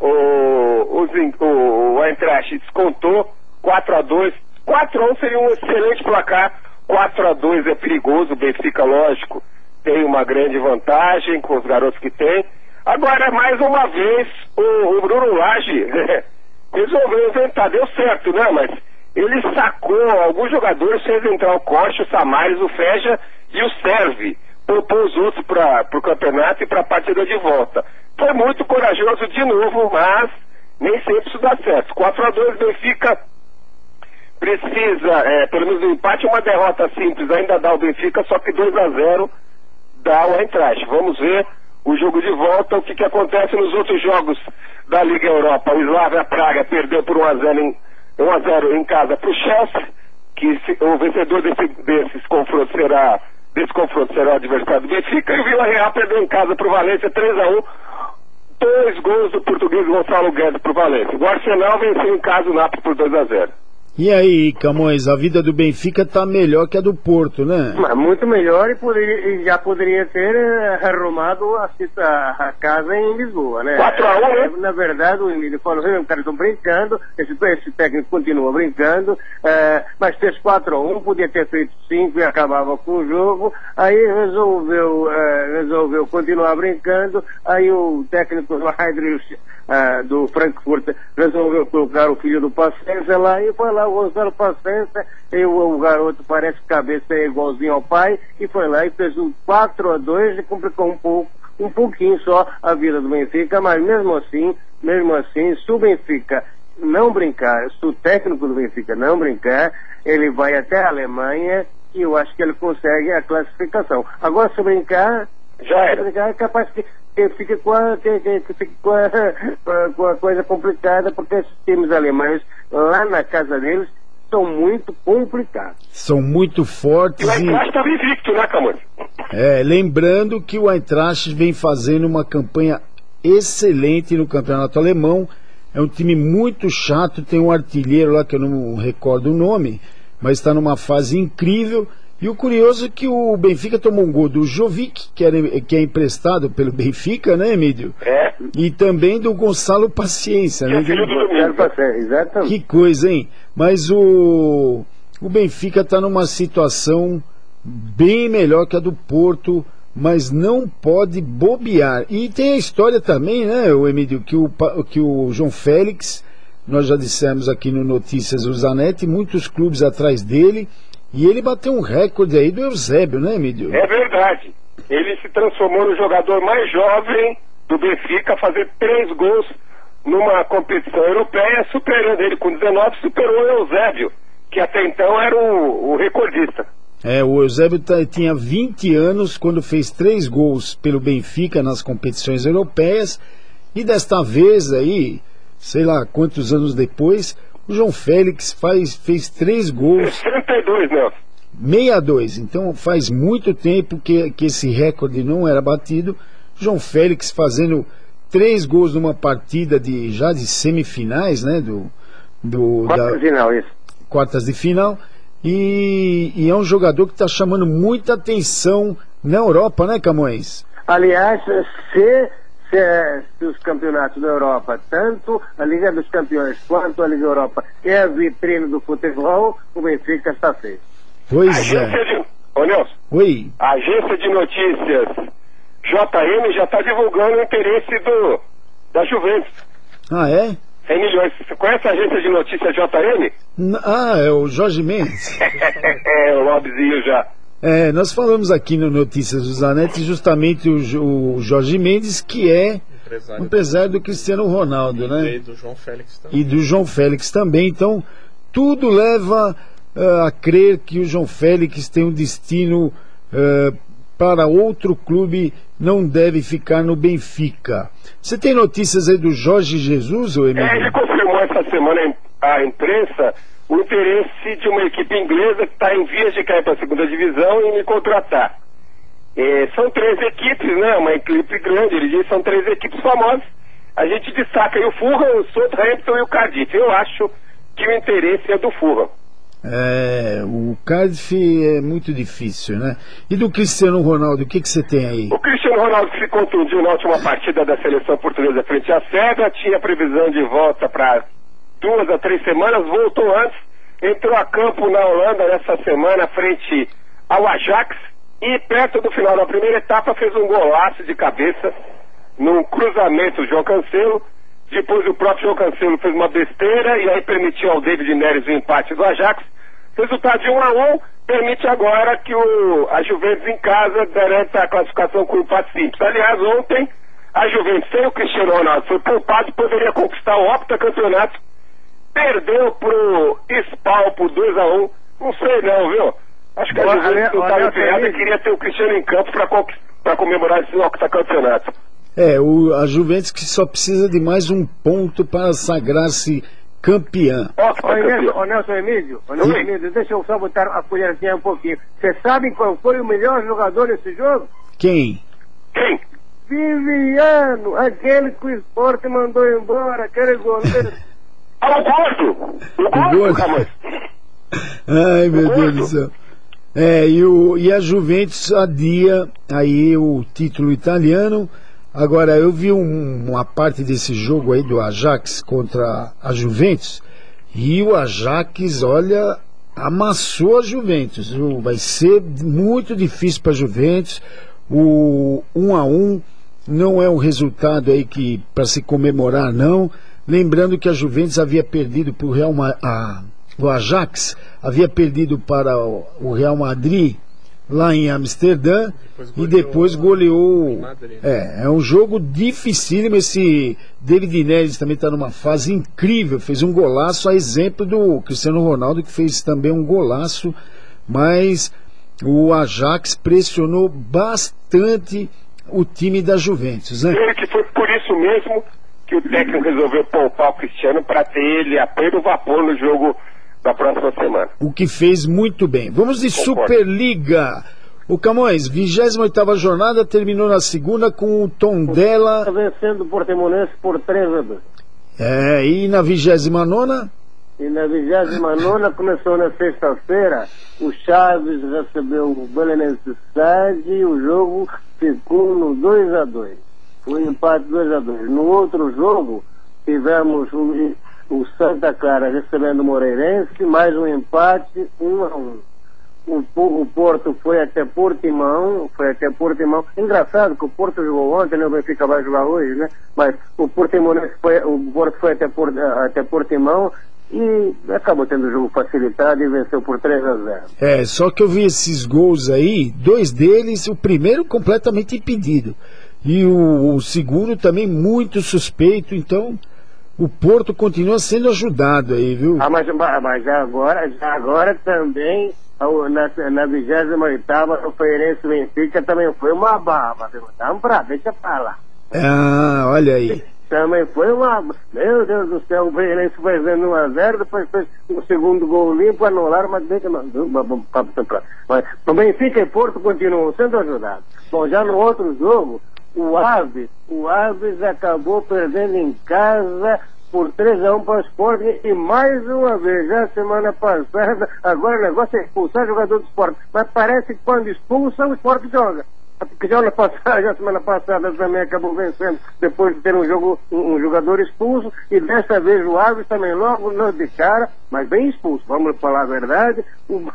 o Eintracht descontou 4-2. 4-1 seria um excelente placar. 4-2 é perigoso. O Benfica, lógico, tem uma grande vantagem com os garotos que tem. Agora, mais uma vez, o Bruno Lage resolveu inventar. Deu certo, né? Mas ele sacou alguns jogadores, fez entrar o Costa, o Samaris, o Feja e o Serve. Poupou os outros para o campeonato e para a partida de volta. Foi muito corajoso de novo, mas nem sempre isso dá certo. 4-2, Benfica precisa, pelo menos um empate, uma derrota simples ainda dá o Benfica, só que 2-0 dá o Eintracht. Vamos ver o jogo de volta, o que acontece nos outros jogos da Liga Europa. O Slavia Praga perdeu por 1-0 em casa para o Chelsea, que o vencedor desse confronto será o adversário do Benfica, e o Vila Real perdeu em casa para o Valência 3-1, 2 gols do português Gonçalo Guedes para o Valência. O Arsenal venceu em casa o Napoli por 2-0. E aí, Camões, a vida do Benfica tá melhor que a do Porto, né? Muito melhor e já poderia ter arrumado a casa em Lisboa, né? 4-1, né? Na verdade, o Emílio falou, os caras estão brincando, esse técnico continua brincando, mas fez 4-1, podia ter feito 5 e acabava com o jogo, aí resolveu continuar brincando, aí o técnico do Heidrich, do Frankfurt, resolveu colocar o filho do Paciência lá e foi lá o Gonçalo Paciência, e o garoto parece que cabeça é igualzinho ao pai, e foi lá e fez um 4-2 e complicou um pouquinho só a vida do Benfica, mas mesmo assim, se o Benfica não brincar, se o técnico do Benfica não brincar, ele vai até a Alemanha e eu acho que ele consegue a classificação. Agora, se brincar, é capaz que fique com a coisa complicada, porque esses times alemães lá na casa deles são muito complicados. São muito fortes. E o Eintracht estava invicto, né, Camões? Lembrando que o Eintracht vem fazendo uma campanha excelente no campeonato alemão. É um time muito chato, tem um artilheiro lá que eu não recordo o nome, mas está numa fase incrível. E o curioso é que o Benfica tomou um gol do Jovic, que é emprestado pelo Benfica, né, Emílio? E também do Gonçalo Paciência, né? Exatamente. Que coisa, hein? Mas o o Benfica está numa situação bem melhor que a do Porto, mas não pode bobear. E tem a história também, né, o Emílio, que o João Félix, nós já dissemos aqui no Notícias do Zanetti, muitos clubes atrás dele, e ele bateu um recorde aí do Eusébio, né, Emílio? É verdade. Ele se transformou no jogador mais jovem do Benfica a fazer 3 gols numa competição europeia, superando ele com 19, superou o Eusébio, que até então era o recordista. O Eusébio tinha 20 anos quando fez 3 gols pelo Benfica nas competições europeias, e desta vez aí, sei lá quantos anos depois, o João Félix fez 3 gols. 32, Nelson. 62, então faz muito tempo que esse recorde não era batido. João Félix fazendo 3 gols numa partida já de semifinais, né? Quartas de final, isso. Quartas de final. E é um jogador que está chamando muita atenção na Europa, né, Camões? Aliás, se os campeonatos da Europa, tanto a Liga dos Campeões quanto a Liga Europa, é a vitrine do futebol, o Benfica está feito. Pois é. Ô Nelson, oi. A agência de notícias JM já está divulgando o interesse da Juventus. Ah, é? 100 milhões. Você conhece a agência de notícias JM? É o Jorge Mendes. O Lobzinho já. Nós falamos aqui no Notícias do Zanetti justamente o Jorge Mendes, que é empresário do Cristiano Ronaldo, né? E do João Félix também. E do João Félix também. Então, tudo leva a crer que o João Félix tem um destino para outro clube, não deve ficar no Benfica. Você tem notícias aí do Jorge Jesus, ou Emílio? Ele confirmou essa semana à imprensa o interesse de uma equipe inglesa que está em vias de cair para a segunda divisão e me contratar. São 3 equipes, né? Uma equipe grande, ele disse, são 3 equipes famosas. A gente destaca aí o Fulham, o Southampton e o Cardiff. Eu acho que o interesse é do Fulham. O Cardiff é muito difícil, né? E do Cristiano Ronaldo, o que você tem aí? O Cristiano Ronaldo se contundiu na última partida da seleção portuguesa frente à Sérvia, tinha previsão de volta para 2 a 3 semanas, voltou antes, entrou a campo na Holanda nessa semana frente ao Ajax e perto do final da primeira etapa fez um golaço de cabeça num cruzamento do João Cancelo. Depois o próprio João Cancelo fez uma besteira e aí permitiu ao David Neres o empate do Ajax. Resultado de 1-1 permite agora que a Juventus em casa garanta a classificação com empate simples. Aliás, ontem a Juventus sem o Cristiano Ronaldo foi poupado e poderia conquistar o octacampeonato. Perdeu pro Spal por 2-1. Não sei não, viu? Acho que a Juventus não estava empenhada e queria ter o Cristiano em campo para comemorar esse octacampeonato. A Juventus que só precisa de mais um ponto para sagrar-se campeã. Nelson Emílio, deixa eu só botar a colherzinha um pouquinho. Você sabe qual foi o melhor jogador desse jogo? Quem? Viviano, aquele que o Sport mandou embora, aquele goleiro. O gordo! Ai, meu Deus do céu. E a Juventus adia aí o título italiano. Agora, eu vi uma parte desse jogo aí do Ajax contra a Juventus, e o Ajax, olha, amassou a Juventus. Vai ser muito difícil para a Juventus. O 1-1 não é um resultado aí que para se comemorar, não. Lembrando que a Juventus havia perdido para o Ajax havia perdido para o Real Madrid lá em Amsterdã e depois goleou. É um jogo dificílimo. Esse David Neres também está numa fase incrível, fez um golaço, a exemplo do Cristiano Ronaldo, que fez também um golaço, mas o Ajax pressionou bastante o time da Juventus, né? Que foi por isso mesmo que o técnico resolveu poupar o Cristiano para ter ele a pleno vapor no jogo da próxima semana. O que fez muito bem. Vamos de Superliga. O Camões, 28ª jornada, terminou na segunda com o Tondela vencendo o Portimonense por 3-2. E na 29ª? E na 29ª começou na sexta-feira. O Chaves recebeu o Belenenses Sede, o jogo ficou no 2-2. O empate 2-2. No outro jogo tivemos o Santa Clara recebendo o Moreirense, mais um empate, 1-1. O Porto foi até Portimão. Engraçado que o Porto jogou ontem, né? O Benfica vai jogar hoje, né? Mas o Porto foi até Portimão e acabou tendo o jogo facilitado e venceu por 3-0. Só que eu vi esses gols aí, 2 deles, o primeiro completamente impedido e o segundo também muito suspeito, então o Porto continua sendo ajudado aí, viu? Mas já agora também na 28ª, o Feirense Benfica também foi uma baba, viu? Deixa pra lá. Olha aí. Também foi uma... Meu Deus do céu, o Feirense foi fazendo 1-0, depois fez o segundo gol limpo, anularam, mas o Benfica e Porto continuam sendo ajudados. Bom, já no outro jogo, o Aves acabou perdendo em casa por 3-1 para o Sport, e mais uma vez, já semana passada, agora o negócio é expulsar jogador do Sport, mas parece que quando expulsa, o Sport joga. Porque já semana passada também acabou vencendo, depois de ter um jogador expulso, e dessa vez o Aves também logo de cara, mas bem expulso, vamos falar a verdade.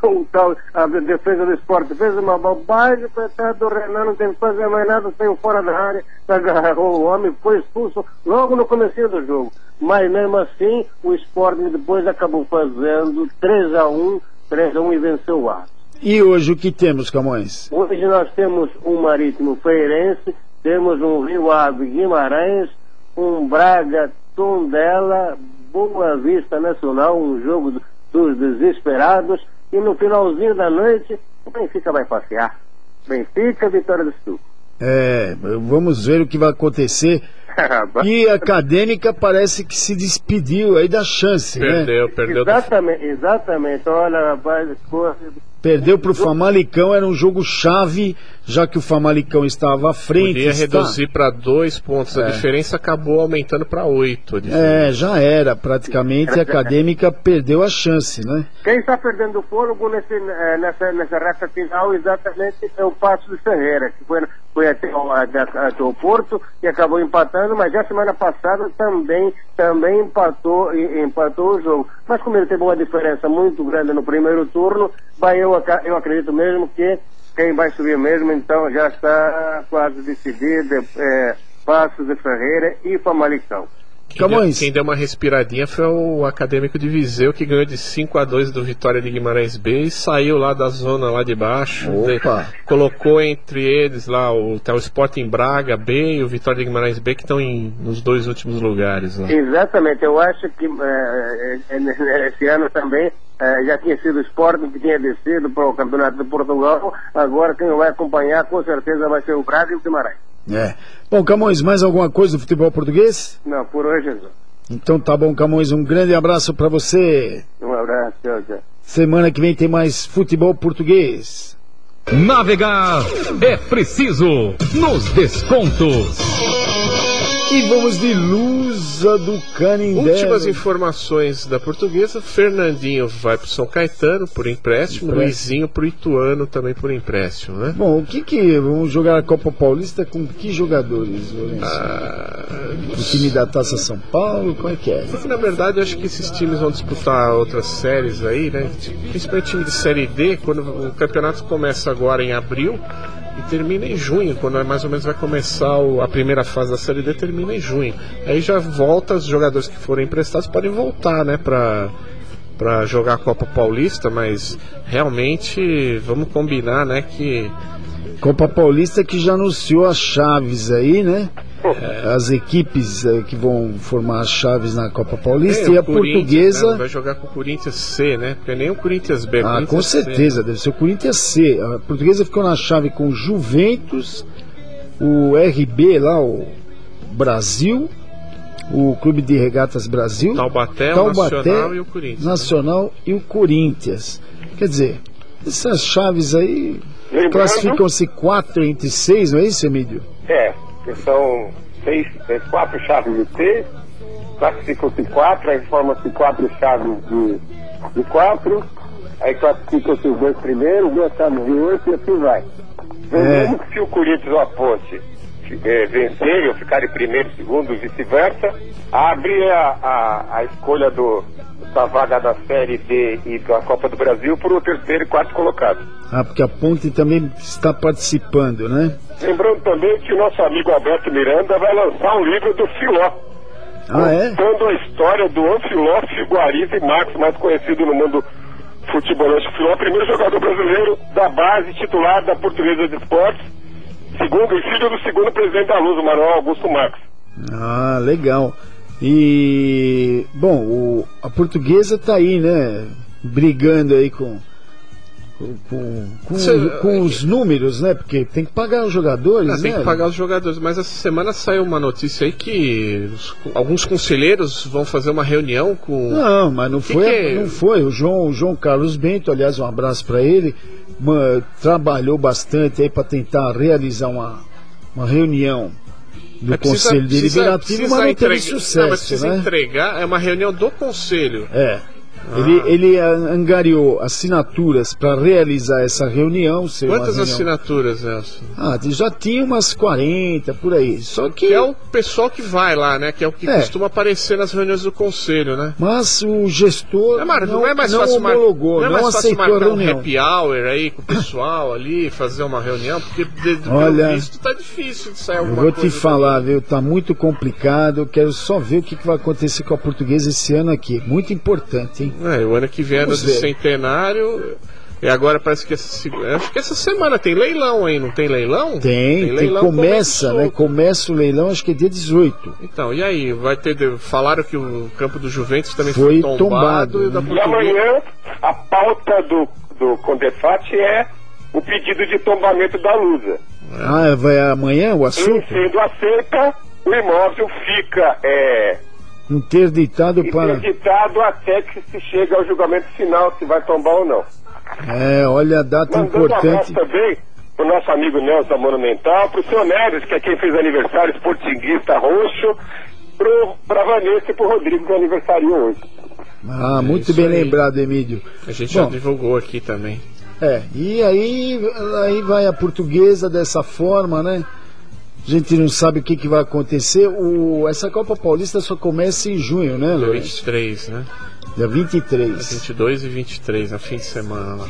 A defesa do Sport fez uma bobagem, o coitado do Renan não teve que fazer mais nada, saiu fora da área, agarrou o homem, foi expulso logo no comecinho do jogo. Mas mesmo assim, o Sport depois acabou fazendo 3-1 e venceu o Aves. E hoje o que temos, Camões? Hoje nós temos um Marítimo Feirense, temos um Rio Ave Guimarães, um Braga Tondela, Boa Vista Nacional, um jogo dos desesperados, e no finalzinho da noite o Benfica vai passear. Benfica, Vitória do Sul. Vamos ver o que vai acontecer. E a Acadêmica parece que se despediu aí da chance, perdeu. Exatamente. Olha, rapaz, perdeu para o Famalicão, era um jogo chave, já que o Famalicão estava à frente. Podia reduzir para 2 pontos, a diferença acabou aumentando para 8. Já era, praticamente, a Acadêmica perdeu a chance, né? Quem está perdendo o fôlego nessa reta final exatamente é o Paços de Ferreira, que foi até o Porto e acabou empatando, mas já semana passada também empatou o jogo. Mas como ele teve uma diferença muito grande no primeiro turno, eu acredito mesmo que quem vai subir mesmo, então já está quase decidido, Paços de Ferreira e Famalicão. Quem deu uma respiradinha foi o Acadêmico de Viseu, que ganhou de 5-2 do Vitória de Guimarães B e saiu lá da zona lá de baixo. Colocou entre eles lá o Sporting Braga B e o Vitória de Guimarães B, que estão nos 2 últimos lugares lá. Exatamente, eu acho que esse ano também já tinha sido o Sporting que tinha descido para o Campeonato de Portugal. Agora quem vai acompanhar com certeza vai ser o Braga e o Guimarães. Bom, Camões, mais alguma coisa do futebol português? Não, por hoje não. Então tá bom, Camões, um grande abraço pra você. Um abraço, tchau. Semana que vem tem mais futebol português. Navegar é preciso nos descontos. E vamos de Lusa do Canindé. Últimas informações da Portuguesa: Fernandinho vai pro São Caetano por empréstimo, Luizinho pro Ituano também por empréstimo, né? Bom, vamos jogar a Copa Paulista com que jogadores, Lourenço? O time da Taça São Paulo, como é que é? Porque na verdade eu acho que esses times vão disputar outras séries aí, né? Principalmente time de Série D, quando o campeonato começa agora em abril e termina em junho, quando mais ou menos vai começar a primeira fase da Série D, termina em junho. Aí já volta, os jogadores que forem emprestados podem voltar, né, pra jogar a Copa Paulista, mas realmente vamos combinar, né, que... Copa Paulista que já anunciou as chaves aí, né? As equipes que vão formar as chaves na Copa Paulista, e a Portuguesa... Né, vai jogar com o Corinthians C, né? Porque nem o Corinthians B. Corinthians com certeza, deve ser o Corinthians C. A Portuguesa ficou na chave com o Juventus, o RB lá, o Brasil, o Clube de Regatas Brasil, Taubaté, o Nacional e o Corinthians. Nacional e o Corinthians. Quer dizer, essas chaves aí classificam-se 4 entre 6, não é isso, Emílio? São 4 chaves de 6, classificam-se 4, aí formam-se 4 chaves de 4, aí classificam-se os 2 primeiros, 2 chaves de 8 e assim vai. Lembrando que se o Corinthians ou a Ponte vencerem ou ficarem primeiro, segundo e vice-versa, abre a escolha da vaga da Série D e da Copa do Brasil para o terceiro e quarto colocado. Ah, porque a Ponte também está participando, né? Lembrando também que o nosso amigo Alberto Miranda vai lançar um livro do Filó. Ah, é? Contando a história do Anfiló Figuarize Marques, mais conhecido no mundo futebolístico. Filó, primeiro jogador brasileiro da base titular da Portuguesa de Esportes, segundo e filho do segundo presidente da Luz, o Manuel Augusto Marques. Ah, legal. E, bom, a Portuguesa tá aí, né? Brigando aí com os números, né? Porque tem que pagar os jogadores, né? Tem que pagar os jogadores, mas essa semana saiu uma notícia aí que alguns conselheiros vão fazer uma reunião com... Não, mas não foi. O João Carlos Bento, aliás, um abraço para ele, trabalhou bastante aí para tentar realizar uma reunião do Conselho Deliberativo, mas não teve sucesso, não, mas precisa entregar, é uma reunião do Conselho. É. Ele angariou assinaturas para realizar essa reunião. Quantas assinaturas, Nelson? Já tinha umas 40 por aí. Só que é o pessoal que vai lá, né? Que é o que costuma aparecer nas reuniões do conselho, né? Mas o gestor não é mais fácil homologou, não aceitou a reunião. Um happy hour aí com o pessoal ali, fazer uma reunião, porque pelo visto tá difícil de sair alguma coisa. Eu vou te falar, viu? Tá muito complicado. Eu quero só ver o que vai acontecer com a Portuguesa esse ano aqui. Muito importante, hein? O ano que vem é do centenário. E agora parece que acho que essa semana tem leilão aí, não tem leilão? Tem leilão, começa, né? Começa o leilão, acho que é dia 18. Então, e aí? Falaram que o campo do Juventus também foi tombado. E amanhã a pauta do Condefat é o pedido de tombamento da Lusa. Vai amanhã o assunto? Sendo aceita, o imóvel fica interditado até que se chegue ao julgamento final se vai tombar ou não. Olha a data importante. Também pro nosso amigo Nelson da Monumental, pro seu Neves, que é quem fez aniversário, esportinguista roxo, pra Vanessa e pro Rodrigo, que aniversariou hoje. Muito bem lembrado, Emílio. A gente já divulgou aqui também. E aí vai a Portuguesa dessa forma, né? A gente não sabe o que vai acontecer. Essa Copa Paulista só começa em junho, né, Dia 23, né? Dia 23. 22 e 23, no fim de semana lá.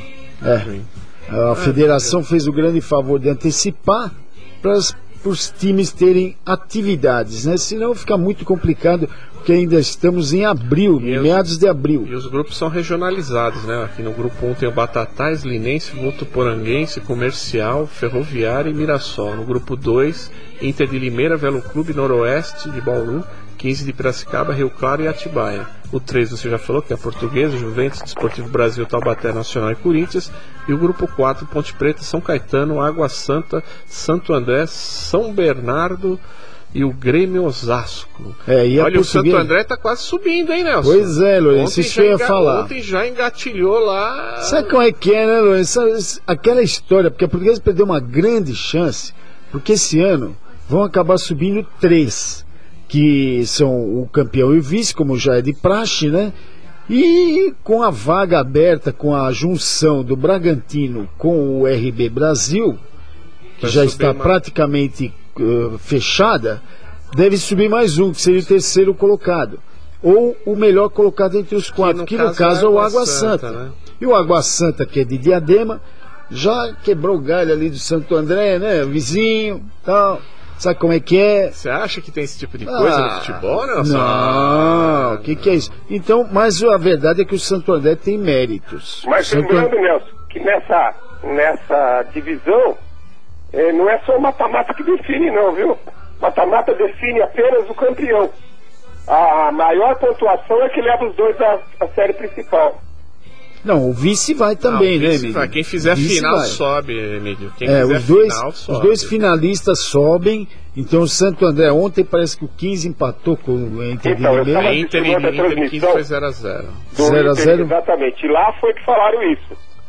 A federação fez o grande favor de antecipar para os times terem atividades, né? Senão fica muito complicado, porque ainda estamos em abril, meados de abril. E os grupos são regionalizados, né? Aqui no grupo 1 tem o Batatais, Linense, Votuporanguense, Comercial, Ferroviária e Mirassol. No grupo 2, Inter de Limeira, Velo Clube, Noroeste de Bauru, 15 de Piracicaba, Rio Claro e Atibaia. O 3 você já falou, que é a Portuguesa, Juventus, Desportivo Brasil, Taubaté, Nacional e Corinthians. E o grupo 4, Ponte Preta, São Caetano, Água Santa, Santo André, São Bernardo e o Grêmio Osasco. Olha, o Santo André tá quase subindo, hein, Nelson? Pois é, Lourenço, isso eu ia falar. Ontem já engatilhou lá. Sabe como é que é, né, Lourenço? Aquela história, porque a Portuguesa perdeu uma grande chance, porque esse ano vão acabar subindo 3, que são o campeão e o vice, como já é de praxe, né? E com a vaga aberta, com a junção do Bragantino com o RB Brasil, que já está praticamente fechada, deve subir mais um, que seria o terceiro colocado, ou o melhor colocado entre os 4, que no caso é o Água Santa, né? E o Água Santa, que é de Diadema, já quebrou o galho ali do Santo André, né? Vizinho, tal. Sabe como é que é? Você acha que tem esse tipo de coisa no futebol, Nelson? Não, o que é isso? Então, mas a verdade é que o Santo André tem méritos. Mas lembrando, Nelson, que nessa divisão não é só o mata-mata que define, não, viu? Mata-mata define apenas o campeão. A maior pontuação é que leva os dois à série principal. Não, o vice vai também, né, Emílio? Quem fizer final sobe, Emílio. Os dois finalistas sobem. Então o Santo André ontem parece que o 15 empatou com o Inter de Limeira. Inter 15 foi 0-0. 0-0. Exatamente. E lá foi que falaram isso.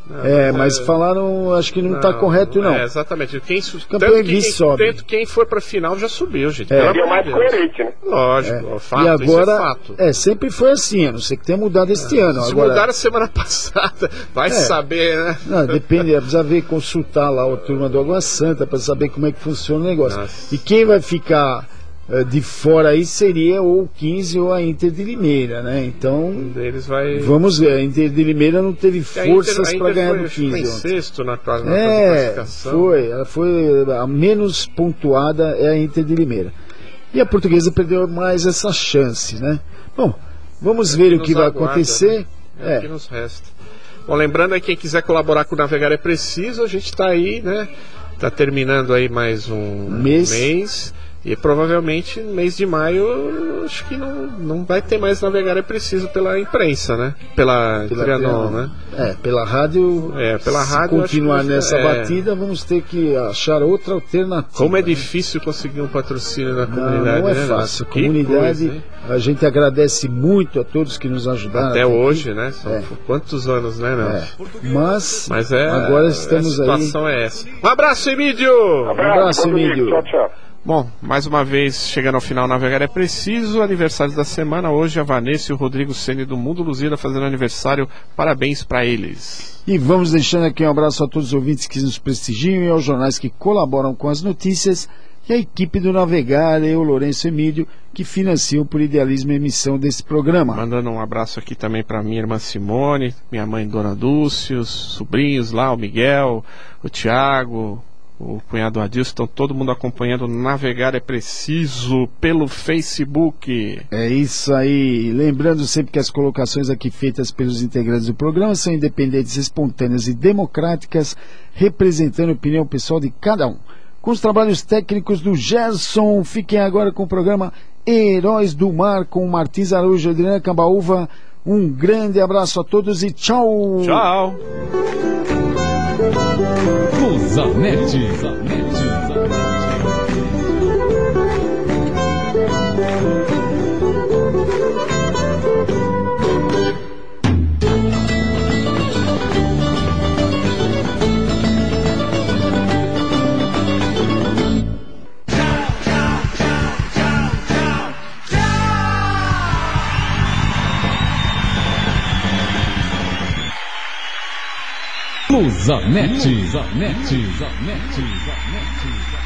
Mas falaram, acho que não está correto, não. Exatamente. Campeão e vice sobe. Quem foi para a final já subiu, gente. Seria mais coerente, né? Lógico, fato, e agora, isso é fato. Sempre foi assim, a não ser que tenha mudado este ano. Se agora, mudaram a semana passada, vai saber, né? Não, depende, precisa ver, consultar lá a turma do Água Santa para saber como é que funciona o negócio. Nossa. E quem vai ficar de fora aí seria ou o 15 ou a Inter de Limeira, né? Então, vamos ver, a Inter de Limeira não teve forças para ganhar do 15 ontem. Sexto na classificação. Ela foi a menos pontuada é a Inter de Limeira. E a Portuguesa perdeu mais essa chance, né? Bom, vamos ver o que vai acontecer. Né? É o que nos resta. Bom, lembrando aí, quem quiser colaborar com o Navegar é Preciso, a gente está aí, né? Está terminando aí mais um mês. E provavelmente no mês de maio acho que não vai ter mais Navegar é Preciso pela imprensa, né? Pela Trianon, né? Pela rádio. Pela rádio. Se continuar nessa batida, vamos ter que achar outra alternativa. Como é difícil conseguir um patrocínio na comunidade. Não é fácil. A comunidade, a gente agradece muito a todos que nos ajudaram. Até hoje, né? São quantos anos, né, Nelson? Mas agora estamos aí. A situação é essa. Um abraço, Emílio! Um abraço, Emílio! Tchau, tchau. Bom, mais uma vez, chegando ao final, Navegar é Preciso, aniversários da semana. Hoje a Vanessa e o Rodrigo Ceni do Mundo Luzida fazendo aniversário. Parabéns para eles. E vamos deixando aqui um abraço a todos os ouvintes que nos prestigiam e aos jornais que colaboram com as notícias e a equipe do Navegar, eu, Lourenço e Emílio, que financiam por idealismo a emissão desse programa. Mandando um abraço aqui também para minha irmã Simone, minha mãe Dona Dulce, os sobrinhos lá, o Miguel, o Tiago, o cunhado Adilson, estão todo mundo acompanhando Navegar é Preciso pelo Facebook. É isso aí. Lembrando sempre que as colocações aqui feitas pelos integrantes do programa são independentes, espontâneas e democráticas, representando a opinião pessoal de cada um. Com os trabalhos técnicos do Gerson, fiquem agora com o programa Heróis do Mar, com Martins Araújo e Adriana Cambaúva. Um grande abraço a todos e tchau! Tchau! Zanete. Zanete.